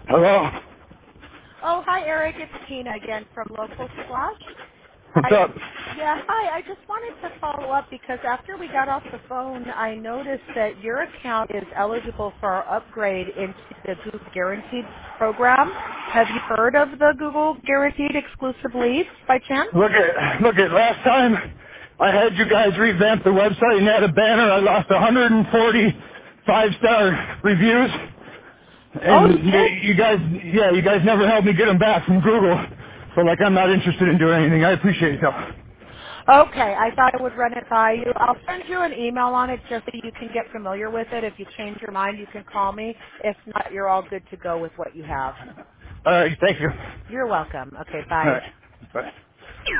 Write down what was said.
Hello. Oh, hi, Eric. It's Tina again from Local Splash. What's I up? Yeah, hi. I just wanted to follow up because after we got off the phone, I noticed that your account is eligible for our upgrade into the Google Guaranteed program. Have you heard of the Google Guaranteed exclusive leads by chance? Look at. Last time I had you guys revamp the website and add a banner. I lost 140 five-star reviews, Oh, you and did? you guys never helped me get them back from Google. So like, I'm not interested in doing anything. I appreciate it though. Okay, I thought I would run it by you. I'll send you an email on it just so you can get familiar with it. If you change your mind, you can call me. If not, you're all good to go with what you have. All right, thank you. You're welcome. Okay, All bye. right, bye.